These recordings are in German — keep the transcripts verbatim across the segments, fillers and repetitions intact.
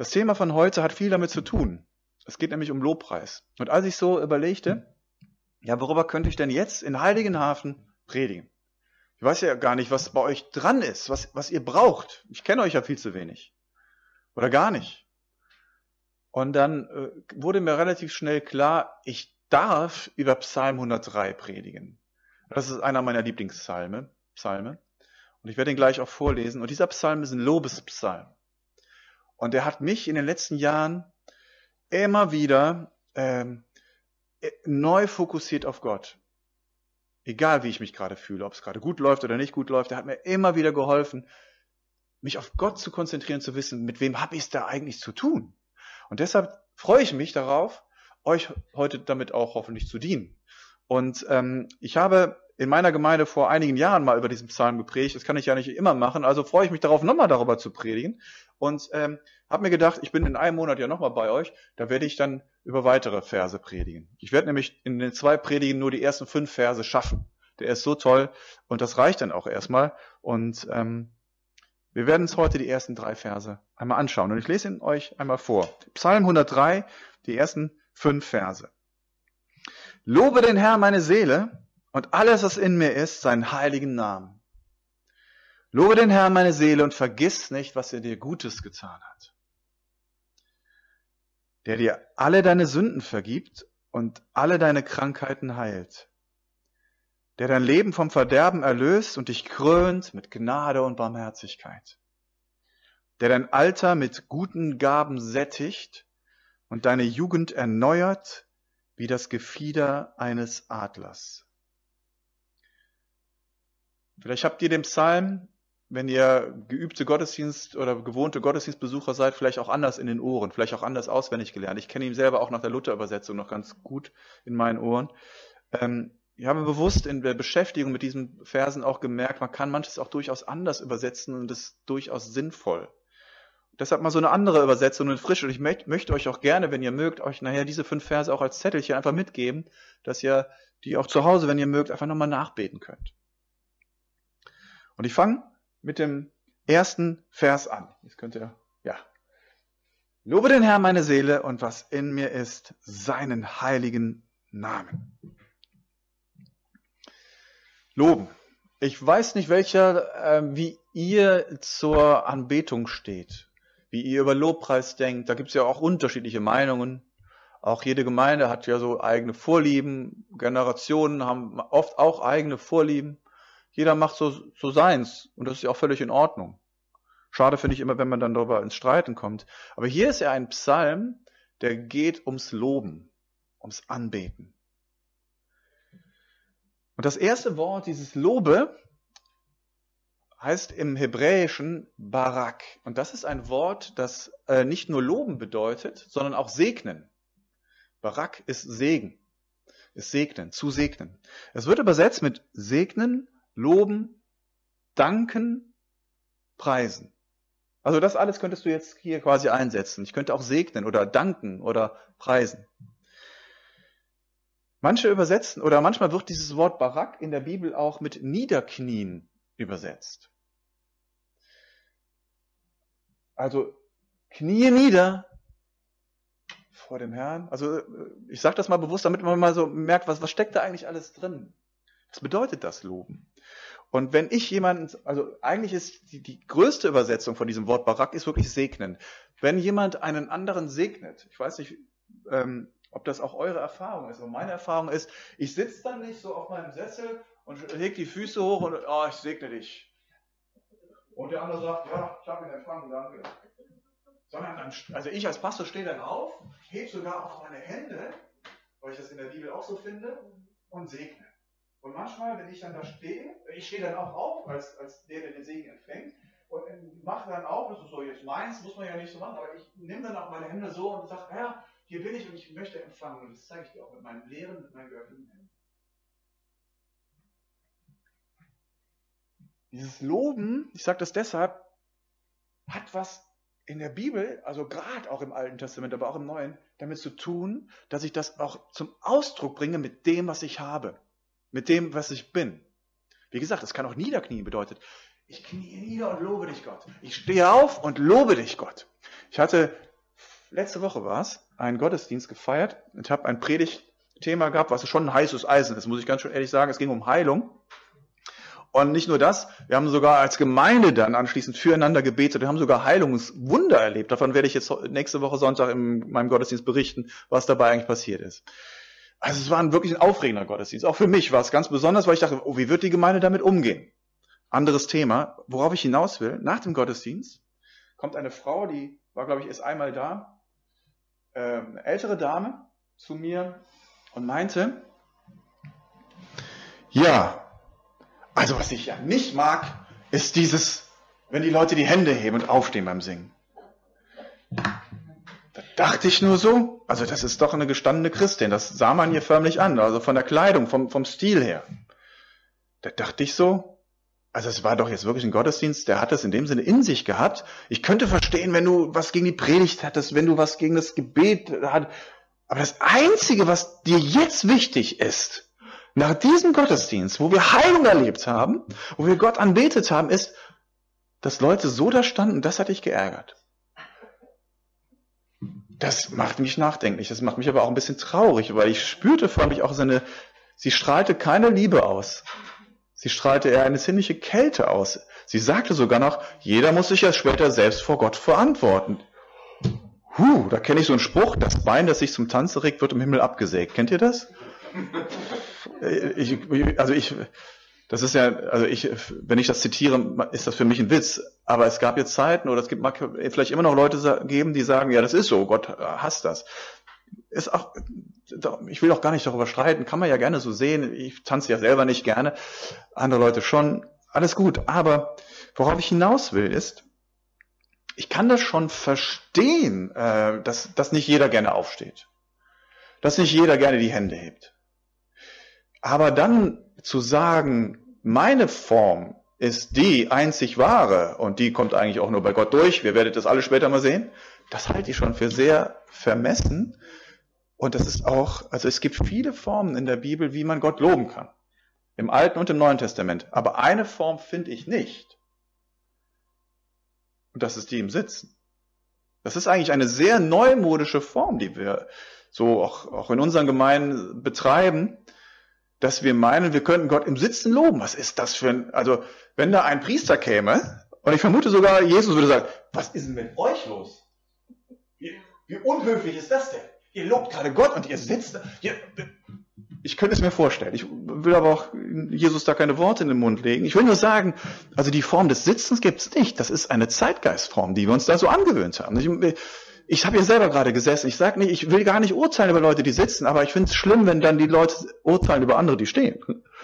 Das Thema von heute hat viel damit zu tun. Es geht nämlich um Lobpreis. Und als ich so überlegte, ja, worüber könnte ich denn jetzt in Heiligenhafen predigen? Ich weiß ja gar nicht, was bei euch dran ist, was, was ihr braucht. Ich kenne euch ja viel zu wenig. Oder gar nicht. Und dann äh, wurde mir relativ schnell klar, ich darf über Psalm hundertdrei predigen. Das ist einer meiner Lieblingspsalme. Psalme. Und ich werde ihn gleich auch vorlesen. Und dieser Psalm ist ein Lobespsalm. Und er hat mich in den letzten Jahren immer wieder ähm, neu fokussiert auf Gott. Egal wie ich mich gerade fühle, ob es gerade gut läuft oder nicht gut läuft, er hat mir immer wieder geholfen, mich auf Gott zu konzentrieren, zu wissen, mit wem habe ich es da eigentlich zu tun. Und deshalb freue ich mich darauf, euch heute damit auch hoffentlich zu dienen. Und ähm, ich habe in meiner Gemeinde vor einigen Jahren mal über diesen Psalm gepredigt, das kann ich ja nicht immer machen, also freue ich mich darauf, nochmal darüber zu predigen. Und ähm, habe mir gedacht, ich bin in einem Monat ja nochmal bei euch, da werde ich dann über weitere Verse predigen. Ich werde nämlich in den zwei Predigen nur die ersten fünf Verse schaffen. Der ist so toll und das reicht dann auch erstmal. Und ähm, wir werden uns heute die ersten drei Verse einmal anschauen. Und ich lese ihn euch einmal vor. Psalm hundertdrei, die ersten fünf Verse. Lobe den Herrn meine Seele und alles, was in mir ist, seinen heiligen Namen. Lobe den Herrn meine Seele und vergiss nicht, was er dir Gutes getan hat. Der dir alle deine Sünden vergibt und alle deine Krankheiten heilt. Der dein Leben vom Verderben erlöst und dich krönt mit Gnade und Barmherzigkeit. Der dein Alter mit guten Gaben sättigt und deine Jugend erneuert wie das Gefieder eines Adlers. Vielleicht habt ihr den Psalm, wenn ihr geübte Gottesdienst- oder gewohnte Gottesdienstbesucher seid, vielleicht auch anders in den Ohren, vielleicht auch anders auswendig gelernt. Ich kenne ihn selber auch nach der Luther-Übersetzung noch ganz gut in meinen Ohren. Ähm, ich habe bewusst in der Beschäftigung mit diesen Versen auch gemerkt, man kann manches auch durchaus anders übersetzen und das ist durchaus sinnvoll. Deshalb mal so eine andere Übersetzung, eine frische. Und ich möcht, möchte euch auch gerne, wenn ihr mögt, euch nachher diese fünf Verse auch als Zettelchen einfach mitgeben, dass ihr die auch zu Hause, wenn ihr mögt, einfach nochmal nachbeten könnt. Und ich fange mit dem ersten Vers an. Jetzt könnt ihr, ja. Lobe den Herrn meine Seele und was in mir ist, seinen heiligen Namen. Loben. Ich weiß nicht, welcher, äh, wie ihr zur Anbetung steht, wie ihr über Lobpreis denkt. Da gibt es ja auch unterschiedliche Meinungen. Auch jede Gemeinde hat ja so eigene Vorlieben. Generationen haben oft auch eigene Vorlieben. Jeder macht so, so seins und das ist ja auch völlig in Ordnung. Schade finde ich immer, wenn man dann darüber ins Streiten kommt. Aber hier ist ja ein Psalm, der geht ums Loben, ums Anbeten. Und das erste Wort, dieses Lobe, heißt im Hebräischen Barak. Und das ist ein Wort, das äh, nicht nur loben bedeutet, sondern auch segnen. Barak ist Segen, ist segnen, zu segnen. Es wird übersetzt mit segnen, loben, danken, preisen. Also das alles könntest du jetzt hier quasi einsetzen. Ich könnte auch segnen oder danken oder preisen. Manche übersetzen, oder manchmal wird dieses Wort Barak in der Bibel auch mit Niederknien übersetzt. Also Knie nieder vor dem Herrn. Also ich sage das mal bewusst, damit man mal so merkt, was, was steckt da eigentlich alles drin? Was bedeutet das Loben? Und wenn ich jemanden, also eigentlich ist die, die größte Übersetzung von diesem Wort Barak ist wirklich segnen. Wenn jemand einen anderen segnet, ich weiß nicht, ähm, ob das auch eure Erfahrung ist, aber meine Erfahrung ist, ich sitze dann nicht so auf meinem Sessel und leg die Füße hoch und oh, ich segne dich. Und der andere sagt, ja, ich habe ihn empfangen, danke. Sondern dann, also ich als Pastor stehe dann auf, hebe sogar auch meine Hände, weil ich das in der Bibel auch so finde, und segne. Und manchmal, wenn ich dann da stehe, ich stehe dann auch auf, als, als der, der den Segen empfängt, und mache dann auch, das ist so jetzt meins, muss man ja nicht so machen, aber ich nehme dann auch meine Hände so und sage, ja, hier bin ich und ich möchte empfangen. Und das zeige ich dir auch mit meinen leeren, mit meinen geöffneten Händen. Dieses Loben, ich sage das deshalb, hat was in der Bibel, also gerade auch im Alten Testament, aber auch im Neuen, damit zu tun, dass ich das auch zum Ausdruck bringe mit dem, was ich habe. Mit dem, was ich bin. Wie gesagt, das kann auch Niederknien bedeutet. Ich knie nieder und lobe dich, Gott. Ich stehe auf und lobe dich, Gott. Ich hatte letzte Woche war es, einen Gottesdienst gefeiert und habe ein Predigtthema gehabt, was schon ein heißes Eisen ist, muss ich ganz schön ehrlich sagen. Es ging um Heilung. Und nicht nur das, wir haben sogar als Gemeinde dann anschließend füreinander gebetet. Wir haben sogar Heilungswunder erlebt. Davon werde ich jetzt nächste Woche Sonntag in meinem Gottesdienst berichten, was dabei eigentlich passiert ist. Also es war ein wirklich ein aufregender Gottesdienst. Auch für mich war es ganz besonders, weil ich dachte, oh, wie wird die Gemeinde damit umgehen? Anderes Thema. Worauf ich hinaus will, nach dem Gottesdienst kommt eine Frau, die war, glaube ich, erst einmal da, äh, eine ältere Dame zu mir und meinte, ja, also was ich ja nicht mag, ist dieses, wenn die Leute die Hände heben und aufstehen beim Singen. Da dachte ich nur so, also das ist doch eine gestandene Christin, das sah man hier förmlich an, also von der Kleidung, vom, vom Stil her. Da dachte ich so, also es war doch jetzt wirklich ein Gottesdienst, der hat das in dem Sinne in sich gehabt. Ich könnte verstehen, wenn du was gegen die Predigt hattest, wenn du was gegen das Gebet hattest. Aber das Einzige, was dir jetzt wichtig ist, nach diesem Gottesdienst, wo wir Heilung erlebt haben, wo wir Gott anbetet haben, ist, dass Leute so da standen, das hat dich geärgert. Das macht mich nachdenklich, das macht mich aber auch ein bisschen traurig, weil ich spürte förmlich auch so eine, sie strahlte keine Liebe aus. Sie strahlte eher eine ziemliche Kälte aus. Sie sagte sogar noch, jeder muss sich ja später selbst vor Gott verantworten. Huh, da kenne ich so einen Spruch, das Bein, das sich zum Tanze regt, wird im Himmel abgesägt. Kennt ihr das? Ich, also ich, das ist ja, also ich, wenn ich das zitiere, ist das für mich ein Witz. Aber es gab jetzt Zeiten, oder es gibt mag vielleicht immer noch Leute geben, die sagen, ja, das ist so, Gott hasst das. Ist auch, ich will auch gar nicht darüber streiten, kann man ja gerne so sehen. Ich tanze ja selber nicht gerne, andere Leute schon. Alles gut. Aber worauf ich hinaus will, ist, ich kann das schon verstehen, dass, dass nicht jeder gerne aufsteht, dass nicht jeder gerne die Hände hebt. Aber dann zu sagen, meine Form ist die einzig wahre und die kommt eigentlich auch nur bei Gott durch, wir werdet das alle später mal sehen, das halte ich schon für sehr vermessen. Und das ist auch, also es gibt viele Formen in der Bibel, wie man Gott loben kann. Im Alten und im Neuen Testament. Aber eine Form finde ich nicht. Und das ist die im Sitzen. Das ist eigentlich eine sehr neumodische Form, die wir so auch, auch in unseren Gemeinden betreiben, dass wir meinen, wir könnten Gott im Sitzen loben. Was ist das für ein, also wenn da ein Priester käme, und ich vermute sogar, Jesus würde sagen, was ist denn mit euch los? Wie, wie unhöflich ist das denn? Ihr lobt gerade Gott und ihr sitzt da. Ihr, ich könnte es mir vorstellen. Ich will aber auch Jesus da keine Worte in den Mund legen. Ich will nur sagen, also die Form des Sitzens gibt es nicht. Das ist eine Zeitgeistform, die wir uns da so angewöhnt haben. Ich, ich habe hier selber gerade gesessen. Ich sage nicht, ich will gar nicht urteilen über Leute, die sitzen, aber ich finde es schlimm, wenn dann die Leute urteilen über andere, die stehen.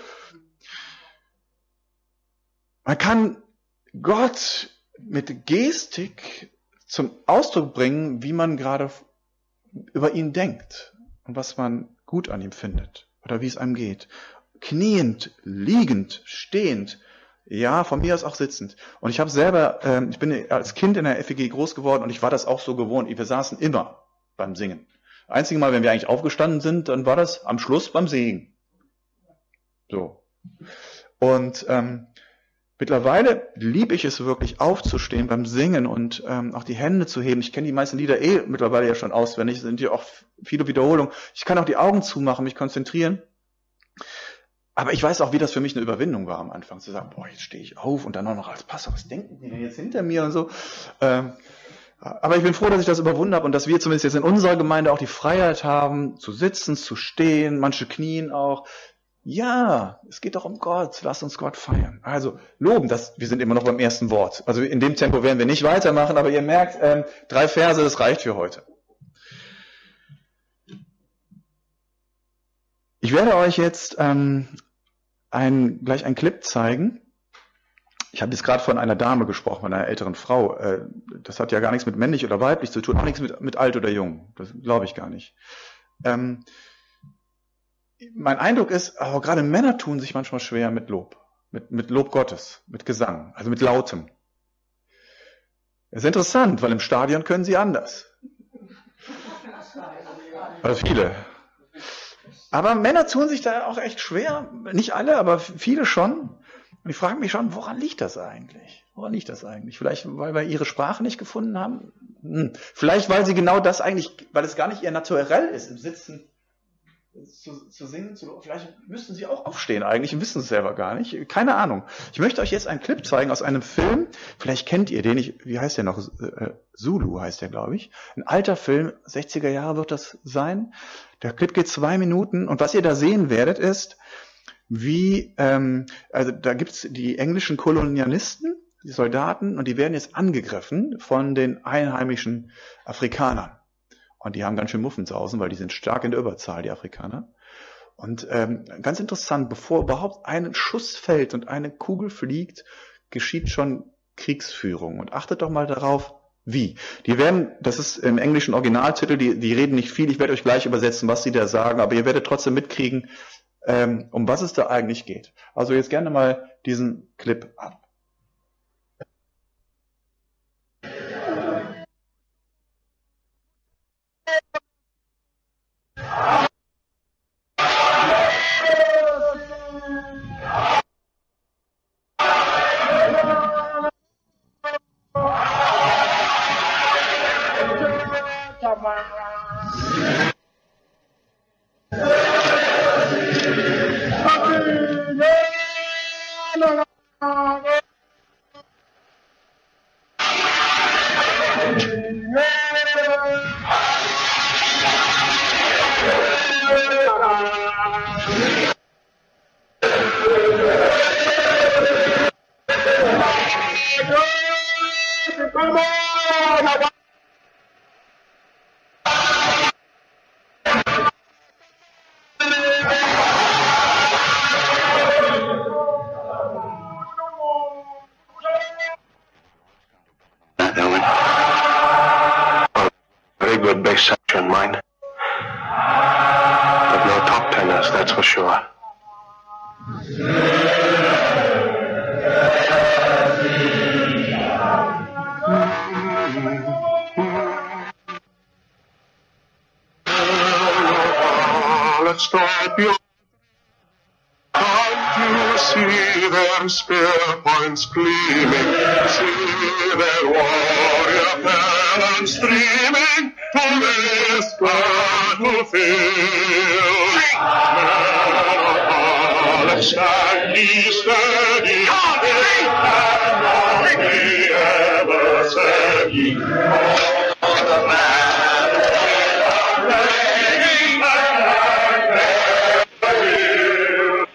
Man kann Gott mit Gestik zum Ausdruck bringen, wie man gerade über ihn denkt und was man gut an ihm findet oder wie es einem geht. Kniend, liegend, stehend, ja, von mir aus auch sitzend. Und ich habe selber, äh, ich bin als Kind in der F E G groß geworden und ich war das auch so gewohnt. Wir saßen immer beim Singen. Einzige Mal, wenn wir eigentlich aufgestanden sind, dann war das am Schluss beim Singen. So. Und ähm, mittlerweile liebe ich es wirklich aufzustehen beim Singen und ähm, auch die Hände zu heben. Ich kenne die meisten Lieder eh mittlerweile ja schon auswendig, sind ja auch viele Wiederholungen. Ich kann auch die Augen zumachen, mich konzentrieren. Aber ich weiß auch, wie das für mich eine Überwindung war am Anfang, zu sagen, boah, jetzt stehe ich auf und dann auch noch als Pastor, was denken die denn jetzt hinter mir und so. Ähm, aber ich bin froh, dass ich das überwunden habe und dass wir zumindest jetzt in unserer Gemeinde auch die Freiheit haben, zu sitzen, zu stehen, manche knien auch. Ja, es geht doch um Gott. Lass uns Gott feiern. Also loben, das, wir sind immer noch beim ersten Wort. Also in dem Tempo werden wir nicht weitermachen, aber ihr merkt, ähm, drei Verse, das reicht für heute. Ich werde euch jetzt ähm, ein, gleich einen Clip zeigen. Ich habe jetzt gerade von einer Dame gesprochen, von einer älteren Frau. Äh, das hat ja gar nichts mit männlich oder weiblich zu tun, auch nichts mit, mit alt oder jung. Das glaube ich gar nicht. Ähm, Mein Eindruck ist, auch gerade Männer tun sich manchmal schwer mit Lob, mit, mit Lob Gottes, mit Gesang, also mit Lautem. Das ist interessant, weil im Stadion können sie anders. Also viele. Aber Männer tun sich da auch echt schwer, nicht alle, aber viele schon. Und ich frage mich schon, woran liegt das eigentlich? Woran liegt das eigentlich? Vielleicht, weil wir ihre Sprache nicht gefunden haben? Hm. Vielleicht, weil sie genau das eigentlich, weil es gar nicht ihr Naturell ist, im Sitzen zu, zu singen. Zu, vielleicht müssten sie auch aufstehen eigentlich und wissen es selber gar nicht. Keine Ahnung. Ich möchte euch jetzt einen Clip zeigen aus einem Film. Vielleicht kennt ihr den. Ich, wie heißt der noch? Äh, Zulu heißt der, glaube ich. Ein alter Film, sechziger Jahre wird das sein. Der Clip geht zwei Minuten und was ihr da sehen werdet ist, wie, ähm, also da gibt's die englischen Kolonialisten, die Soldaten, und die werden jetzt angegriffen von den einheimischen Afrikanern. Und die haben ganz schön Muffensausen, weil die sind stark in der Überzahl, die Afrikaner. Und ähm, ganz interessant, bevor überhaupt ein Schuss fällt und eine Kugel fliegt, geschieht schon Kriegsführung. Und achtet doch mal darauf, wie. Die werden, das ist im englischen Originaltitel, die, die reden nicht viel, ich werde euch gleich übersetzen, was sie da sagen, aber ihr werdet trotzdem mitkriegen, ähm, um was es da eigentlich geht. Also jetzt gerne mal diesen Clip ab. Very good bass section, mine. But no top tenors, that's for sure. Let's stop you. Can't you see their spear points gleaming? See their warrior talents streaming to this battlefield. Men of Palestine, stand ye steady, they cannot be ever said ye. Oh, the man of reigning and reigning.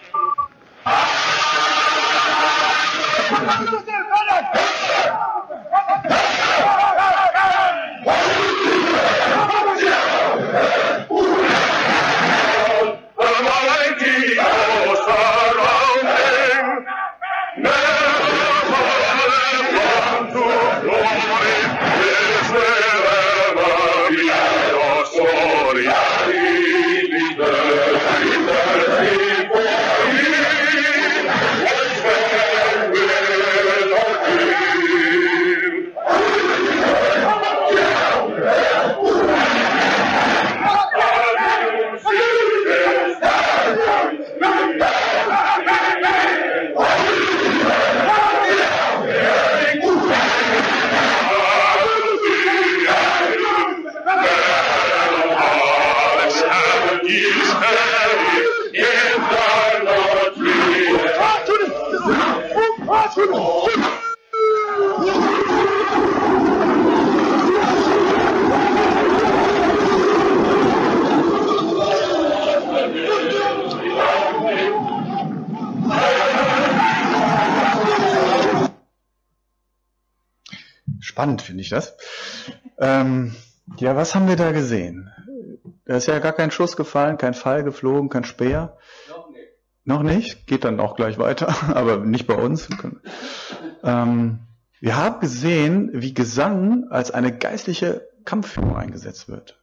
Spannend finde ich das. Ähm, ja, was haben wir da gesehen? Da ist ja gar kein Schuss gefallen, kein Pfeil geflogen, kein Speer. Noch nicht. Noch nicht? Geht dann auch gleich weiter, aber nicht bei uns. Ähm, wir haben gesehen, wie Gesang als eine geistliche Kampfführung eingesetzt wird.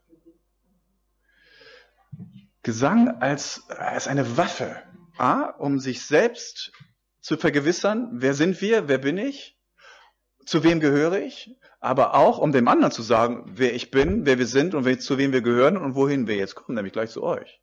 Gesang als, als eine Waffe, A, um sich selbst zu vergewissern, wer sind wir, wer bin ich, zu wem gehöre ich, aber auch um dem anderen zu sagen, wer ich bin, wer wir sind und wer, zu wem wir gehören und wohin wir jetzt kommen, nämlich gleich zu euch.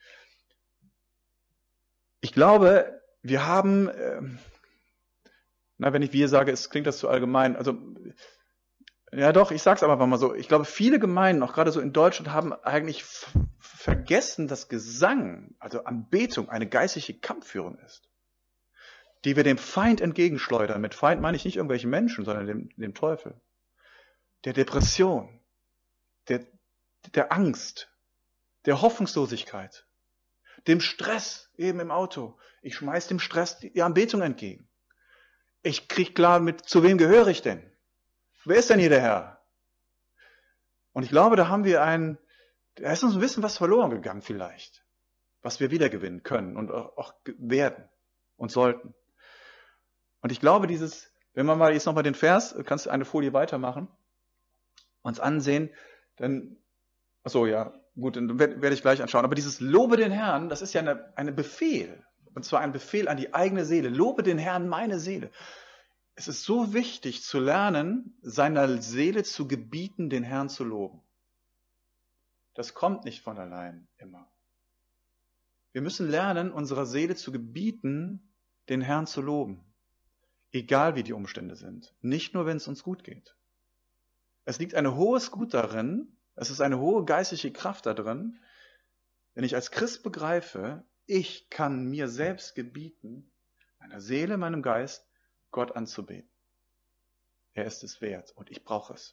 Ich glaube, wir haben, äh, Na, wenn ich wir sage, es klingt das zu allgemein. Also, ja doch, ich sag's aber mal so. Ich glaube, viele Gemeinden, auch gerade so in Deutschland, haben eigentlich f- vergessen, dass Gesang, also Anbetung, eine geistliche Kampfführung ist, die wir dem Feind entgegenschleudern. Mit Feind meine ich nicht irgendwelche Menschen, sondern dem, dem Teufel. Der Depression, der, der Angst, der Hoffnungslosigkeit, dem Stress eben im Auto. Ich schmeiß dem Stress die Anbetung entgegen. Ich krieg klar mit, zu wem gehöre ich denn? Wer ist denn hier der Herr? Und ich glaube, da haben wir ein, da ist uns ein bisschen was verloren gegangen vielleicht, was wir wiedergewinnen können und auch, auch werden und sollten. Und ich glaube, dieses, wenn wir mal jetzt nochmal den Vers, kannst du eine Folie weitermachen, uns ansehen, dann, ach so, ja, gut, dann werde werd ich gleich anschauen. Aber dieses Lobe den Herrn, das ist ja eine, eine Befehl. Und zwar ein Befehl an die eigene Seele. Lobe den Herrn, meine Seele. Es ist so wichtig zu lernen, seiner Seele zu gebieten, den Herrn zu loben. Das kommt nicht von allein immer. Wir müssen lernen, unserer Seele zu gebieten, den Herrn zu loben. Egal wie die Umstände sind. Nicht nur, wenn es uns gut geht. Es liegt ein hohes Gut darin, es ist eine hohe geistliche Kraft darin, wenn ich als Christ begreife, ich kann mir selbst gebieten, meiner Seele, meinem Geist, Gott anzubeten. Er ist es wert und ich brauche es.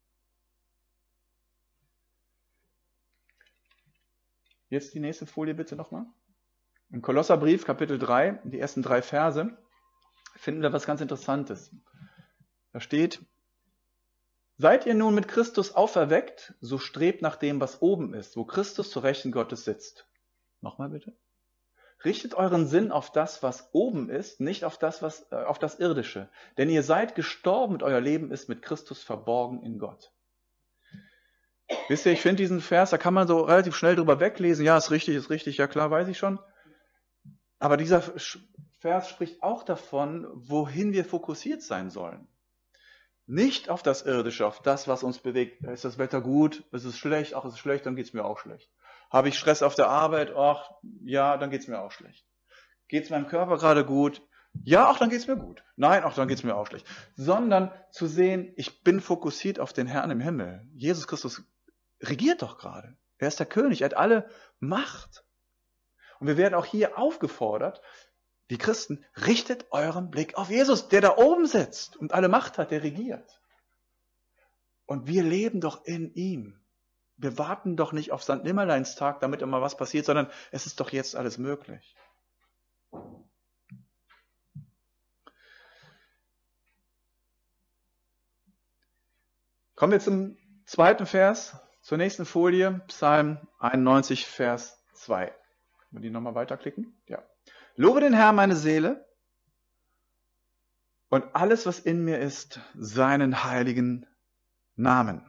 Jetzt die nächste Folie bitte nochmal. Im Kolosserbrief, Kapitel drei, die ersten drei Verse, finden wir was ganz Interessantes. Da steht, seid ihr nun mit Christus auferweckt, so strebt nach dem, was oben ist, wo Christus zur Rechten Gottes sitzt. Nochmal bitte. Richtet euren Sinn auf das, was oben ist, nicht auf das, was, äh, auf das Irdische. Denn ihr seid gestorben und euer Leben ist mit Christus verborgen in Gott. Wisst ihr, ich finde diesen Vers, da kann man so relativ schnell drüber weglesen. Ja, ist richtig, ist richtig, ja klar, weiß ich schon. Aber dieser Vers spricht auch davon, wohin wir fokussiert sein sollen. Nicht auf das Irdische, auf das, was uns bewegt. Ist das Wetter gut? Ist es schlecht? Ach, ist es schlecht? Dann geht es mir auch schlecht. Habe ich Stress auf der Arbeit? Ach, ja, dann geht es mir auch schlecht. Geht es meinem Körper gerade gut? Ja, ach, dann geht es mir gut. Nein, ach, dann geht es mir auch schlecht. Sondern zu sehen, ich bin fokussiert auf den Herrn im Himmel. Jesus Christus regiert doch gerade. Er ist der König, er hat alle Macht. Und wir werden auch hier aufgefordert, die Christen, richtet euren Blick auf Jesus, der da oben sitzt und alle Macht hat, der regiert. Und wir leben doch in ihm. Wir warten doch nicht auf Sankt Nimmerleins Tag, damit immer was passiert, sondern es ist doch jetzt alles möglich. Kommen wir zum zweiten Vers, zur nächsten Folie, Psalm einundneunzig, Vers zwei. Können wir die nochmal weiterklicken? Ja. Lobe den Herrn, meine Seele, und alles, was in mir ist, seinen heiligen Namen.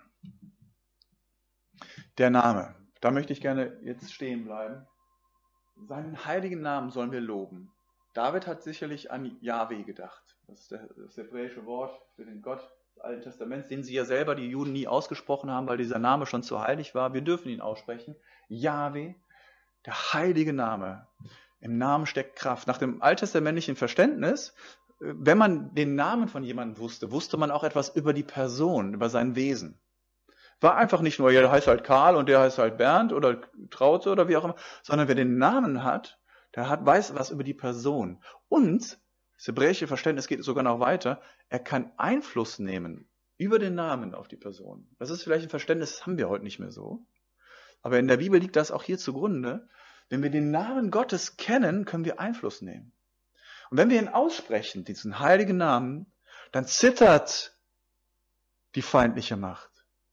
Der Name, da möchte ich gerne jetzt stehen bleiben. Seinen heiligen Namen sollen wir loben. David hat sicherlich an Jahwe gedacht. Das ist der, das hebräische Wort für den Gott des Alten Testaments, den sie ja selber, die Juden, nie ausgesprochen haben, weil dieser Name schon zu heilig war. Wir dürfen ihn aussprechen. Jahwe, der heilige Name. Im Namen steckt Kraft. Nach dem alttestamentlichen Verständnis, wenn man den Namen von jemandem wusste, wusste man auch etwas über die Person, über sein Wesen. War einfach nicht nur, ja, der heißt halt Karl und der heißt halt Bernd oder Traute oder wie auch immer, sondern wer den Namen hat, der hat, weiß was über die Person. Und das hebräische Verständnis geht sogar noch weiter, er kann Einfluss nehmen über den Namen auf die Person. Das ist vielleicht ein Verständnis, das haben wir heute nicht mehr so. Aber in der Bibel liegt das auch hier zugrunde. Wenn wir den Namen Gottes kennen, können wir Einfluss nehmen. Und wenn wir ihn aussprechen, diesen heiligen Namen, dann zittert die feindliche Macht.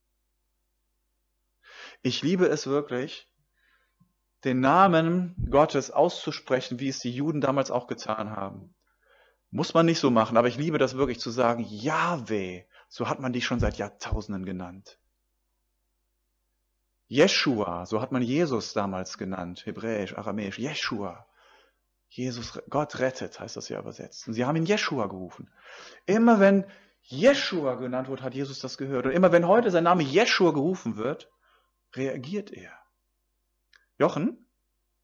Ich liebe es wirklich, den Namen Gottes auszusprechen, wie es die Juden damals auch getan haben. Muss man nicht so machen, aber ich liebe das wirklich zu sagen, Jahwe, so hat man dich schon seit Jahrtausenden genannt. Jeshua, so hat man Jesus damals genannt, hebräisch, aramäisch, Jeshua. Jesus, Gott rettet, heißt das ja übersetzt. Und sie haben ihn Jeshua gerufen. Immer wenn Jeshua genannt wird, hat Jesus das gehört. Und immer wenn heute sein Name Jeshua gerufen wird, reagiert er. Jochen?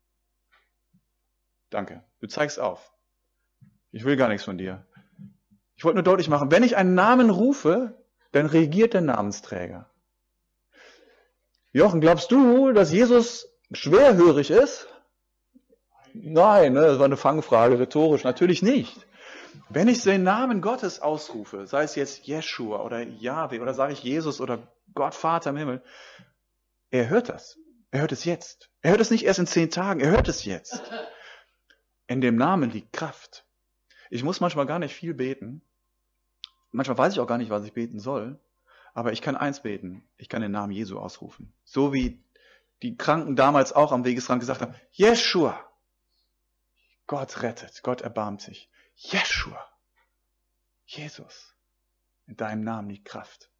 Danke, du zeigst auf. Ich will gar nichts von dir. Ich wollte nur deutlich machen, wenn ich einen Namen rufe, dann reagiert der Namensträger. Jochen, glaubst du, dass Jesus schwerhörig ist? Nein, ne, das war eine Fangfrage, rhetorisch. Natürlich nicht. Wenn ich den Namen Gottes ausrufe, sei es jetzt Jeschua oder Jahwe oder sage ich Jesus oder Gott Vater im Himmel, er hört das. Er hört es jetzt. Er hört es nicht erst in zehn Tagen, er hört es jetzt. In dem Namen liegt Kraft. Ich muss manchmal gar nicht viel beten. Manchmal weiß ich auch gar nicht, was ich beten soll. Aber ich kann eins beten. Ich kann den Namen Jesu ausrufen. So wie die Kranken damals auch am Wegesrand gesagt haben, Jeschua. Gott rettet, Gott erbarmt sich. Jeschua. Jesus. In deinem Namen liegt Kraft.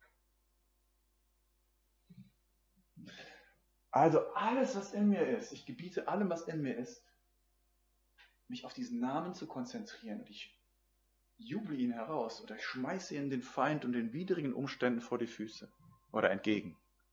Also alles, was in mir ist, ich gebiete allem, was in mir ist, mich auf diesen Namen zu konzentrieren. Und ich juble ihn heraus oder ich schmeiße ihn den Feind und den widrigen Umständen vor die Füße oder entgegen.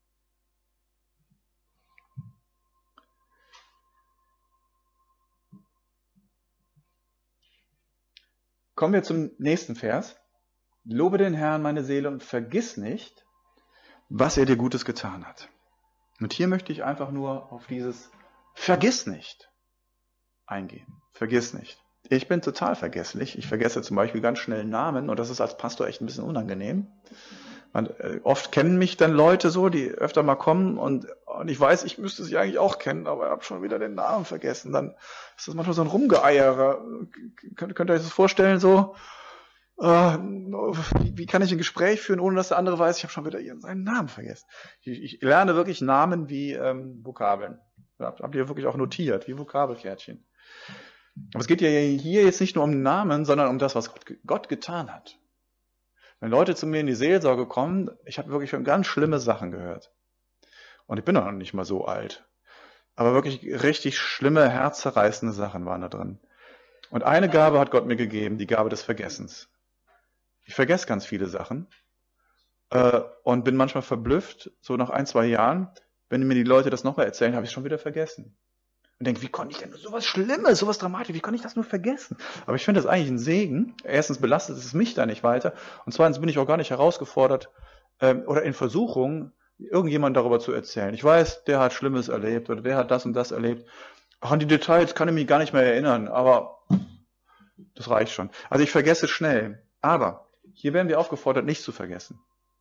Kommen wir zum nächsten Vers. Lobe den Herrn, meine Seele, und vergiss nicht, was er dir Gutes getan hat. Und hier möchte ich einfach nur auf dieses Vergiss nicht eingehen. Vergiss nicht. Ich bin total vergesslich. Ich vergesse zum Beispiel ganz schnell Namen und das ist als Pastor echt ein bisschen unangenehm. Man, äh, oft kennen mich dann Leute so, die öfter mal kommen und, und ich weiß, ich müsste sie eigentlich auch kennen, aber ich habe schon wieder den Namen vergessen. Dann ist das manchmal so ein Rumgeeiere. Könnt, könnt ihr euch das vorstellen so? Äh, wie, wie kann ich ein Gespräch führen, ohne dass der andere weiß, ich habe schon wieder ihren, seinen Namen vergessen. Ich, ich lerne wirklich Namen wie ähm, Vokabeln. Habt, habt ihr wirklich auch notiert, wie Vokabelkärtchen. Aber es geht ja hier jetzt nicht nur um den Namen, sondern um das, was Gott, Gott getan hat. Wenn Leute zu mir in die Seelsorge kommen, ich habe wirklich schon ganz schlimme Sachen gehört. Und ich bin noch nicht mal so alt. Aber wirklich richtig schlimme, herzzerreißende Sachen waren da drin. Und eine Gabe hat Gott mir gegeben, die Gabe des Vergessens. Ich vergesse ganz viele Sachen äh, und bin manchmal verblüfft, so nach ein, zwei Jahren, wenn mir die Leute das nochmal erzählen, habe ich es schon wieder vergessen. Und denke, wie konnte ich denn sowas Schlimmes, sowas Dramatisches, wie konnte ich das nur vergessen? Aber ich finde das eigentlich ein Segen. Erstens belastet es mich da nicht weiter. Und zweitens bin ich auch gar nicht herausgefordert ähm, oder in Versuchung, irgendjemand darüber zu erzählen. Ich weiß, der hat Schlimmes erlebt oder der hat das und das erlebt. Ach, an die Details kann ich mich gar nicht mehr erinnern, aber das reicht schon. Also ich vergesse schnell. Aber hier werden wir aufgefordert, nicht zu vergessen.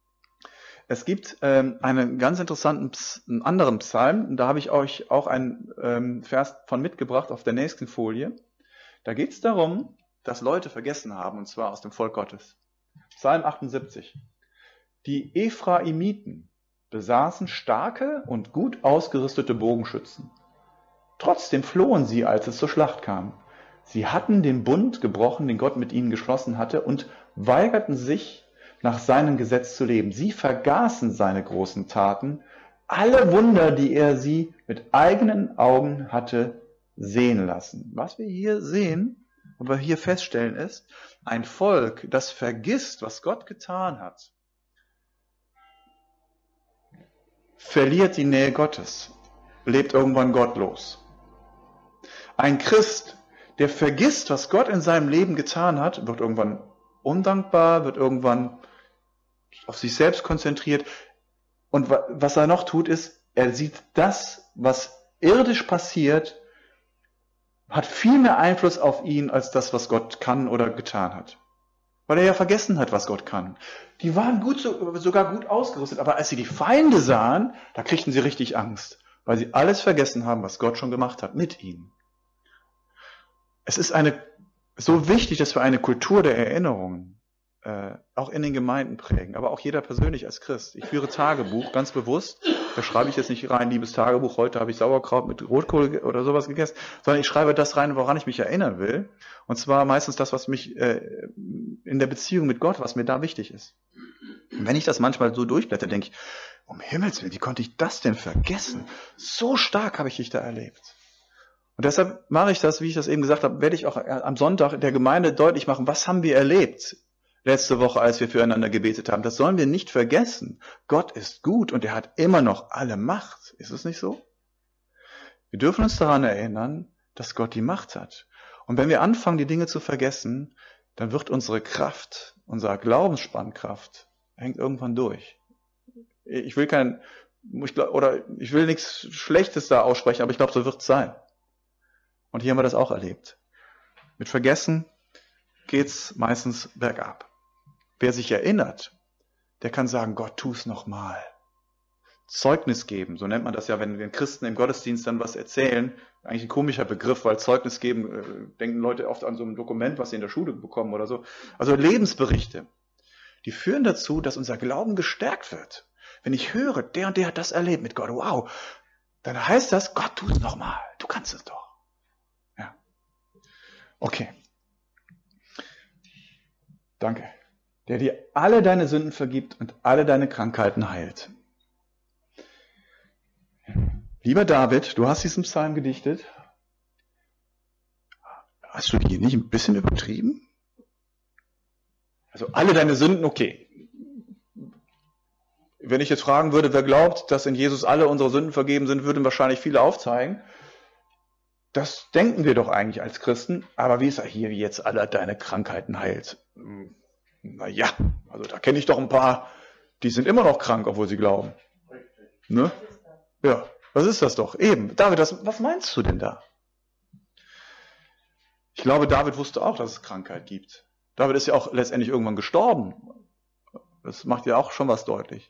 Es gibt ähm, einen ganz interessanten Ps- einen anderen Psalm, da habe ich euch auch einen ähm, Vers von mitgebracht auf der nächsten Folie. Da geht es darum, dass Leute vergessen haben, und zwar aus dem Volk Gottes. Psalm achtundsiebzig. Die Ephraimiten besaßen starke und gut ausgerüstete Bogenschützen. Trotzdem flohen sie, als es zur Schlacht kam. Sie hatten den Bund gebrochen, den Gott mit ihnen geschlossen hatte, und weigerten sich, nach seinem Gesetz zu leben. Sie vergaßen seine großen Taten, alle Wunder, die er sie mit eigenen Augen hatte sehen lassen. Was wir hier sehen, und wir hier feststellen, ist, ein Volk, das vergisst, was Gott getan hat, verliert die Nähe Gottes, lebt irgendwann gottlos. Ein Christ, der vergisst, was Gott in seinem Leben getan hat, wird irgendwann undankbar, wird irgendwann auf sich selbst konzentriert. Und was er noch tut, ist, er sieht das, was irdisch passiert, hat viel mehr Einfluss auf ihn, als das, was Gott kann oder getan hat. Weil er ja vergessen hat, was Gott kann. Die waren gut, sogar gut ausgerüstet, aber als sie die Feinde sahen, da kriegten sie richtig Angst, weil sie alles vergessen haben, was Gott schon gemacht hat mit ihnen. Es ist eine, so wichtig, dass wir eine Kultur der Erinnerungen äh, auch in den Gemeinden prägen, aber auch jeder persönlich als Christ. Ich führe Tagebuch, ganz bewusst. Da schreibe ich jetzt nicht rein, liebes Tagebuch, heute habe ich Sauerkraut mit Rotkohl oder sowas gegessen, sondern ich schreibe das rein, woran ich mich erinnern will. Und zwar meistens das, was mich äh, in der Beziehung mit Gott, was mir da wichtig ist. Und wenn ich das manchmal so durchblätter, denke ich, um Himmels Willen, wie konnte ich das denn vergessen? So stark habe ich dich da erlebt. Und deshalb mache ich das, wie ich das eben gesagt habe, werde ich auch am Sonntag der Gemeinde deutlich machen, was haben wir erlebt letzte Woche, als wir füreinander gebetet haben. Das sollen wir nicht vergessen. Gott ist gut und er hat immer noch alle Macht. Ist es nicht so? Wir dürfen uns daran erinnern, dass Gott die Macht hat. Und wenn wir anfangen, die Dinge zu vergessen, dann wird unsere Kraft, unsere Glaubensspannkraft, hängt irgendwann durch. Ich will kein, ich glaub, oder ich will nichts Schlechtes da aussprechen, aber ich glaube, so wird es sein. Und hier haben wir das auch erlebt. Mit Vergessen geht's meistens bergab. Wer sich erinnert, der kann sagen, Gott, tu es nochmal. Zeugnis geben, so nennt man das ja, wenn den Christen im Gottesdienst dann was erzählen. Eigentlich ein komischer Begriff, weil Zeugnis geben, äh, denken Leute oft an so ein Dokument, was sie in der Schule bekommen oder so. Also Lebensberichte, die führen dazu, dass unser Glauben gestärkt wird. Wenn ich höre, der und der hat das erlebt mit Gott, wow, dann heißt das, Gott, tu es nochmal, du kannst es doch. Ja. Okay. Danke. Der dir alle deine Sünden vergibt und alle deine Krankheiten heilt. Lieber David, du hast diesen Psalm gedichtet. Hast du die nicht ein bisschen übertrieben? Also alle deine Sünden, okay. Wenn ich jetzt fragen würde, wer glaubt, dass in Jesus alle unsere Sünden vergeben sind, würden wahrscheinlich viele aufzeigen. Das denken wir doch eigentlich als Christen. Aber wie ist er hier, wie jetzt alle deine Krankheiten heilt? Naja, also da kenne ich doch ein paar, die sind immer noch krank, obwohl sie glauben. Ne? Ja, was ist das doch? Eben, David, das, was meinst du denn da? Ich glaube, David wusste auch, dass es Krankheit gibt. David ist ja auch letztendlich irgendwann gestorben. Das macht ja auch schon was deutlich.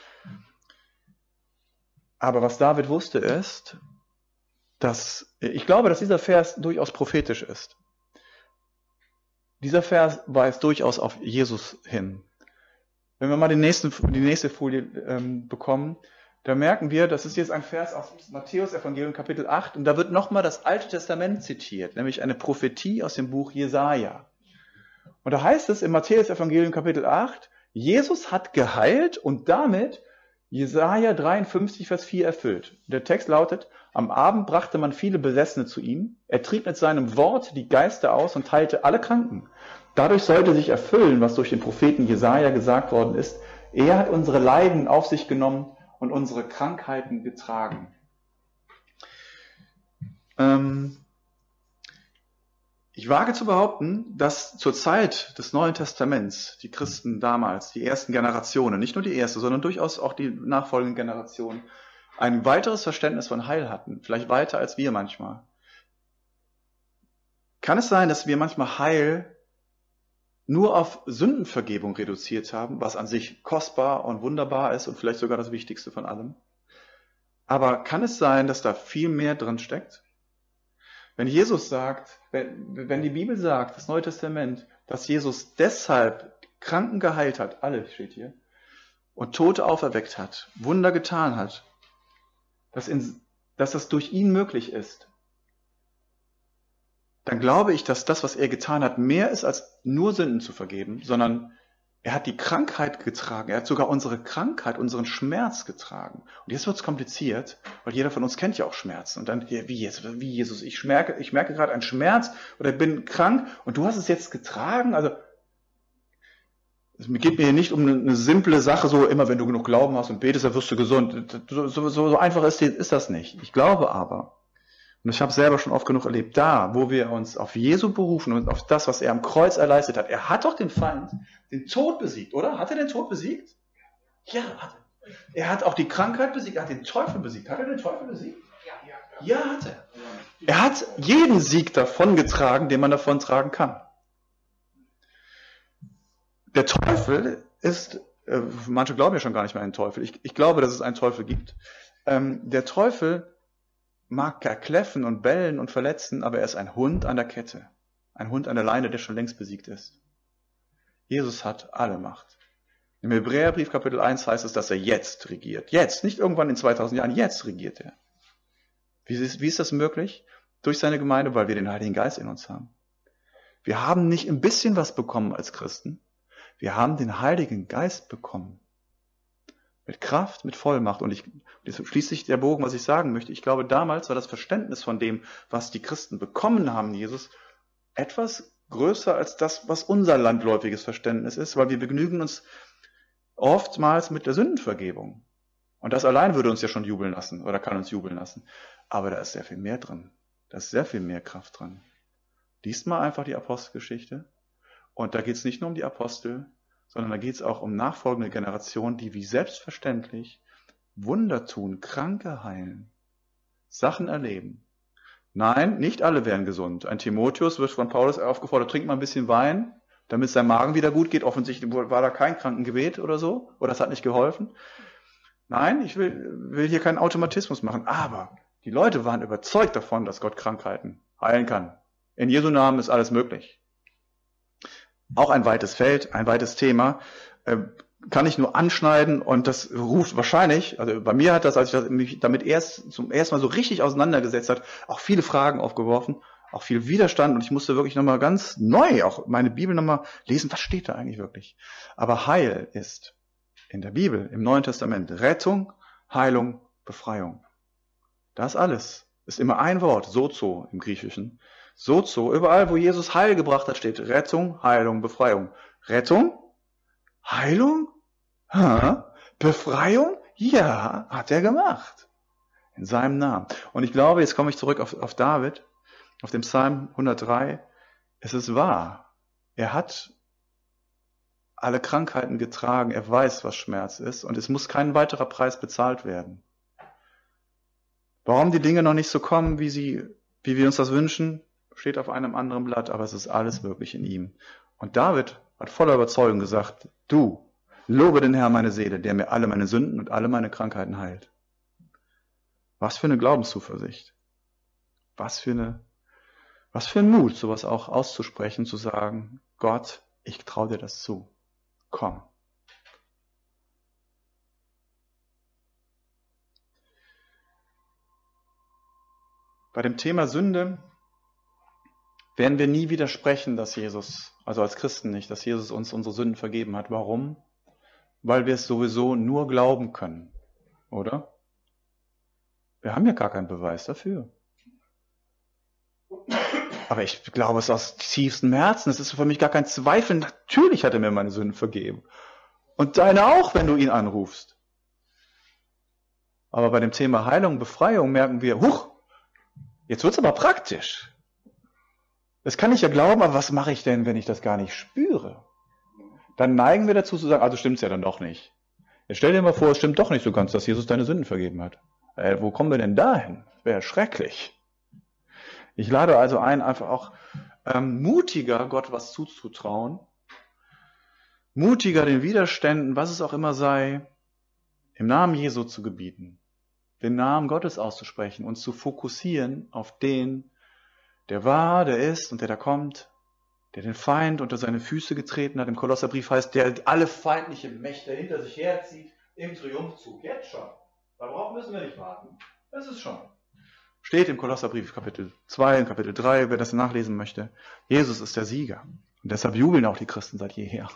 Aber was David wusste ist, dass, ich glaube, dass dieser Vers durchaus prophetisch ist. Dieser Vers weist durchaus auf Jesus hin. Wenn wir mal den nächsten, die nächste Folie ähm, bekommen, da merken wir, das ist jetzt ein Vers aus Matthäus Evangelium Kapitel acht und da wird nochmal das Alte Testament zitiert, nämlich eine Prophetie aus dem Buch Jesaja. Und da heißt es im Matthäus Evangelium Kapitel acht, Jesus hat geheilt und damit Jesaja dreiundfünfzig, Vers vier erfüllt. Der Text lautet, am Abend brachte man viele Besessene zu ihm, er trieb mit seinem Wort die Geister aus und heilte alle Kranken. Dadurch sollte sich erfüllen, was durch den Propheten Jesaja gesagt worden ist, er hat unsere Leiden auf sich genommen und unsere Krankheiten getragen. Ähm, ich wage zu behaupten, dass zur Zeit des Neuen Testaments die Christen damals, die ersten Generationen, nicht nur die erste, sondern durchaus auch die nachfolgenden Generationen, ein weiteres Verständnis von Heil hatten, vielleicht weiter als wir manchmal. Kann es sein, dass wir manchmal Heil nur auf Sündenvergebung reduziert haben, was an sich kostbar und wunderbar ist und vielleicht sogar das Wichtigste von allem? Aber kann es sein, dass da viel mehr drin steckt? Wenn Jesus sagt, wenn, wenn die Bibel sagt, das Neue Testament, dass Jesus deshalb Kranken geheilt hat, alle steht hier, und Tote auferweckt hat, Wunder getan hat, dass, in, dass das durch ihn möglich ist, dann glaube ich, dass das, was er getan hat, mehr ist als nur Sünden zu vergeben, sondern er hat die Krankheit getragen. Er hat sogar unsere Krankheit, unseren Schmerz getragen. Und jetzt wird es kompliziert, weil jeder von uns kennt ja auch Schmerz. Und dann, wie Jesus, wie Jesus, ich merke, ich merke gerade einen Schmerz oder bin krank und du hast es jetzt getragen. Also es geht mir hier nicht um eine, eine simple Sache, so immer wenn du genug Glauben hast und betest, dann wirst du gesund. So, so, so einfach ist, ist das nicht. Ich glaube aber, und ich habe selber schon oft genug erlebt, da, wo wir uns auf Jesu berufen und auf das, was er am Kreuz erleistet hat. Er hat doch den Feind, den Tod besiegt, oder? Hat er den Tod besiegt? Ja, hat er. Er hat auch die Krankheit besiegt, er hat den Teufel besiegt. Hat er den Teufel besiegt? Ja, hat er. Er hat jeden Sieg davongetragen, den man davontragen kann. Der Teufel ist, äh, manche glauben ja schon gar nicht mehr an den Teufel. Ich, ich glaube, dass es einen Teufel gibt. Ähm, der Teufel mag erkläffen und bellen und verletzen, aber er ist ein Hund an der Kette. Ein Hund an der Leine, der schon längst besiegt ist. Jesus hat alle Macht. Im Hebräerbrief Kapitel eins heißt es, dass er jetzt regiert. Jetzt, nicht irgendwann in zweitausend Jahren, jetzt regiert er. Wie ist, wie ist das möglich? Durch seine Gemeinde, weil wir den Heiligen Geist in uns haben. Wir haben nicht ein bisschen was bekommen als Christen. Wir haben den Heiligen Geist bekommen. Mit Kraft, mit Vollmacht. Und ich, jetzt schließt sich der Bogen, was ich sagen möchte. Ich glaube, damals war das Verständnis von dem, was die Christen bekommen haben, Jesus, etwas größer als das, was unser landläufiges Verständnis ist, weil wir begnügen uns oftmals mit der Sündenvergebung. Und das allein würde uns ja schon jubeln lassen oder kann uns jubeln lassen. Aber da ist sehr viel mehr drin. Da ist sehr viel mehr Kraft drin. Liest mal einfach die Apostelgeschichte Und da geht es nicht nur um die Apostel, sondern da geht es auch um nachfolgende Generationen, die wie selbstverständlich Wunder tun, Kranke heilen, Sachen erleben. Nein, nicht alle werden gesund. Ein Timotheus wird von Paulus aufgefordert, trink mal ein bisschen Wein, damit sein Magen wieder gut geht. Offensichtlich war da kein Krankengebet oder so, oder das hat nicht geholfen. Nein, ich will, will hier keinen Automatismus machen, aber die Leute waren überzeugt davon, dass Gott Krankheiten heilen kann. In Jesu Namen ist alles möglich. Auch ein weites Feld, ein weites Thema, äh, kann ich nur anschneiden und das ruft wahrscheinlich, also bei mir hat das, als ich das, mich damit erst zum ersten Mal so richtig auseinandergesetzt hat, auch viele Fragen aufgeworfen, auch viel Widerstand und ich musste wirklich nochmal ganz neu auch meine Bibel nochmal lesen, was steht da eigentlich wirklich. Aber Heil ist in der Bibel, im Neuen Testament, Rettung, Heilung, Befreiung. Das alles ist immer ein Wort, sozo im Griechischen. Sozo, überall wo Jesus Heil gebracht hat, steht Rettung, Heilung, Befreiung. Rettung? Heilung? Ha? Befreiung? Ja, hat er gemacht. In seinem Namen. Und ich glaube, jetzt komme ich zurück auf, auf David, auf dem Psalm hundertdrei. Es ist wahr. Er hat alle Krankheiten getragen. Er weiß, was Schmerz ist. Und es muss kein weiterer Preis bezahlt werden. Warum die Dinge noch nicht so kommen, wie sie, wie wir uns das wünschen, steht auf einem anderen Blatt, aber es ist alles wirklich in ihm. Und David hat voller Überzeugung gesagt, du, lobe den Herrn meine Seele, der mir alle meine Sünden und alle meine Krankheiten heilt. Was für eine Glaubenszuversicht. Was für eine, was für ein Mut, sowas auch auszusprechen, zu sagen, Gott, ich traue dir das zu. Komm. Bei dem Thema Sünde werden wir nie widersprechen, dass Jesus, also als Christen nicht, dass Jesus uns unsere Sünden vergeben hat. Warum? Weil wir es sowieso nur glauben können, oder? Wir haben ja gar keinen Beweis dafür. Aber ich glaube es aus tiefstem Herzen. Es ist für mich gar kein Zweifel. Natürlich hat er mir meine Sünden vergeben. Und deine auch, wenn du ihn anrufst. Aber bei dem Thema Heilung, Befreiung merken wir, huch, jetzt wird's aber praktisch. Das kann ich ja glauben, aber was mache ich denn, wenn ich das gar nicht spüre? Dann neigen wir dazu zu sagen, also stimmt's ja dann doch nicht. Jetzt stell dir mal vor, es stimmt doch nicht so ganz, dass Jesus deine Sünden vergeben hat. Äh, wo kommen wir denn dahin? Das wäre ja schrecklich. Ich lade also ein, einfach auch ähm, mutiger Gott was zuzutrauen, mutiger den Widerständen, was es auch immer sei, im Namen Jesu zu gebieten, den Namen Gottes auszusprechen, uns zu fokussieren auf den, der war, der ist und der da kommt, der den Feind unter seine Füße getreten hat. Im Kolosserbrief heißt, der alle feindliche Mächte hinter sich herzieht im Triumphzug. Jetzt schon. Darauf müssen wir nicht warten. Das ist schon. Steht im Kolosserbrief Kapitel zwei und Kapitel drei, wer das nachlesen möchte. Jesus ist der Sieger. Und deshalb jubeln auch die Christen seit jeher.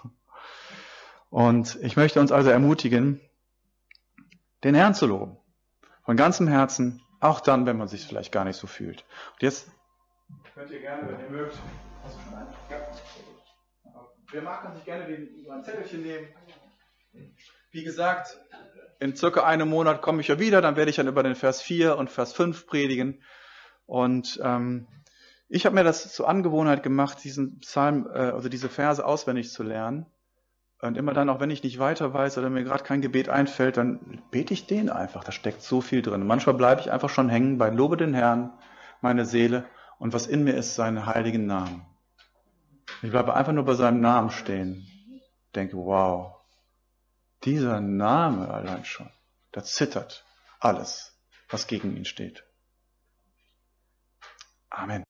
Und ich möchte uns also ermutigen, den Herrn zu loben. Von ganzem Herzen, auch dann, wenn man sich vielleicht gar nicht so fühlt. Und jetzt könnt ihr gerne, wenn ihr mögt, hast du schon einen? Ja. Wer mag, kann sich gerne den, so ein Zettelchen nehmen. Wie gesagt, in circa einem Monat komme ich ja wieder, dann werde ich dann über den Vers vier und Vers fünf predigen. Und ähm, ich habe mir das zur Angewohnheit gemacht, diesen Psalm, äh, also diese Verse auswendig zu lernen. Und immer dann, auch wenn ich nicht weiter weiß oder mir gerade kein Gebet einfällt, dann bete ich den einfach. Da steckt so viel drin. Manchmal bleibe ich einfach schon hängen bei Lobe den Herrn, meine Seele und was in mir ist, seinen heiligen Namen. Ich bleibe einfach nur bei seinem Namen stehen. Denke, wow, dieser Name allein schon, da zittert alles, was gegen ihn steht. Amen.